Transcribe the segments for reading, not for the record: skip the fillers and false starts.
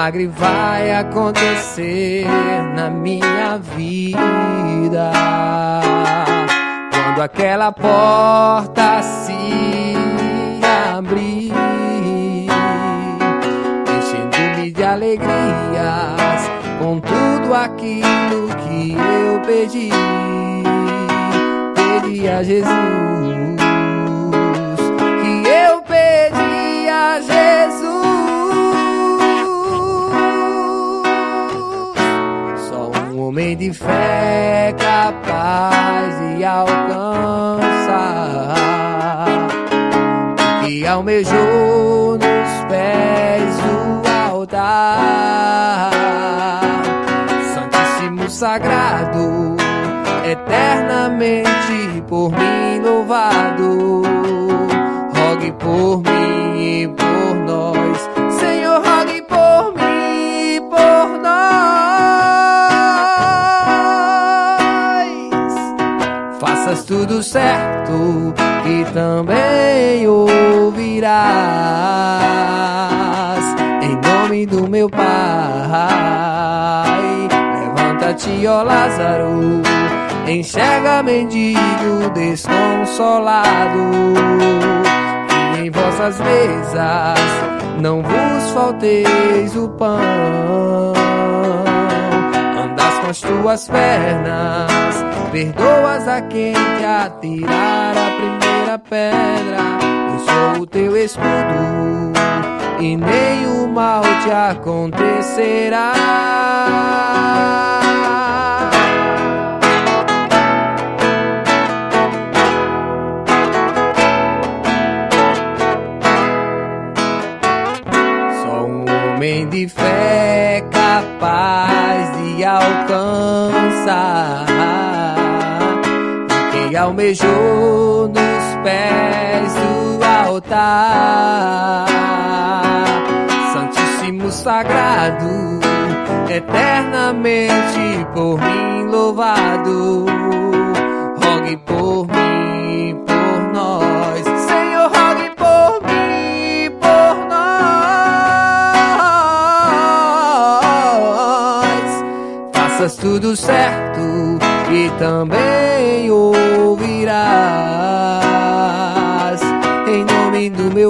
milagre vai acontecer na minha vida. Quando aquela porta se abrir, enchendo-me de alegrias com tudo aquilo que eu pedi a Jesus, que eu pedi a Jesus. Só um homem de fé capaz de alcançar o que almejou nos pés do altar. Santíssimo Sagrado, eternamente por mim louvado, rogue por mim e por nós, Senhor, rogue por mim e por nós. Faças tudo certo e também ouvirás, em nome do meu Pai. Levanta-te, ó Lázaro, enxerga mendigo desconsolado, e em vossas mesas não vos falteis o pão. Andas com as tuas pernas, perdoas a quem te atirar a primeira pedra. Eu sou o teu escudo e nenhum mal te acontecerá. Homem de fé capaz de alcançar o que almejou nos pés do altar. Santíssimo Sagrado, eternamente por mim louvado, rogue por mim e por nós, Senhor, rogue por mim e por nós. Faças tudo certo e também ouvirás, em nome do meu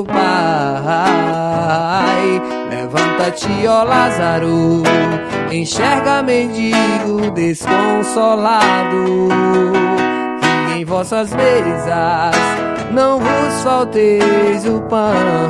Pai. Levanta-te, ó Lázaro, enxerga mendigo desconsolado, que em vossas mesas não vos falteis o pão.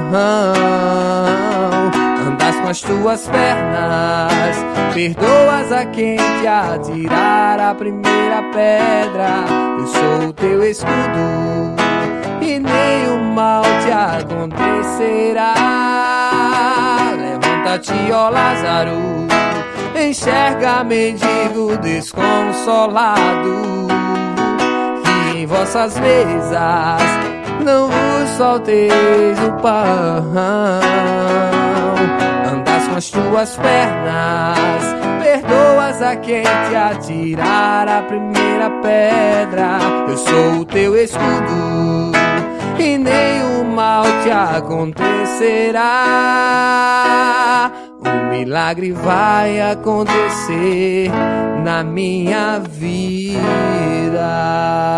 Andas com as tuas pernas, perdoas a quem te atirar a primeira pedra. Eu sou o teu escudo e nenhum mal te acontecerá. Levanta-te, ó Lázaro, enxerga mendigo desconsolado, que em vossas mesas não vos falteis o pão. Andas com as tuas pernas, perdoas a quem te atirar a primeira pedra. Eu sou o teu escudo e nenhum mal te acontecerá. Um milagre vai acontecer na minha vida.